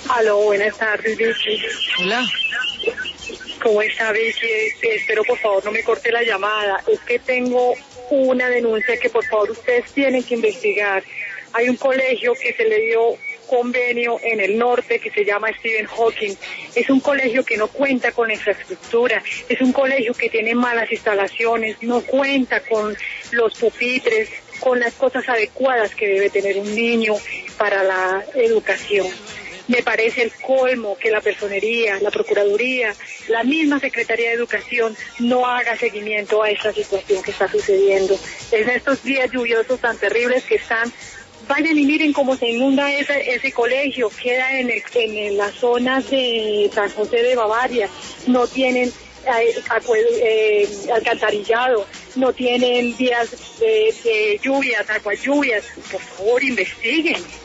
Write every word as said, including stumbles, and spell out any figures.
Aló, buenas tardes, Vicky. Hola. ¿Cómo está, Vicky? Espero, por favor, no me corte la llamada. Es que tengo una denuncia que, por favor, ustedes tienen que investigar. Hay un colegio que se le dio convenio en el norte que se llama Stephen Hawking. Es un colegio que no cuenta con infraestructura, es un colegio que tiene malas instalaciones, no cuenta con los pupitres, con las cosas adecuadas que debe tener un niño para la educación. Me parece el colmo que la personería, la procuraduría, la misma Secretaría de Educación no haga seguimiento a esta situación que está sucediendo. En estos días lluviosos tan terribles que están, vayan y miren cómo se inunda ese, ese colegio, queda en, el, en las zonas de San José de Bavaria, no tienen eh, eh, alcantarillado, no tienen días de, de lluvias, aguas lluvias. Por favor, investiguen.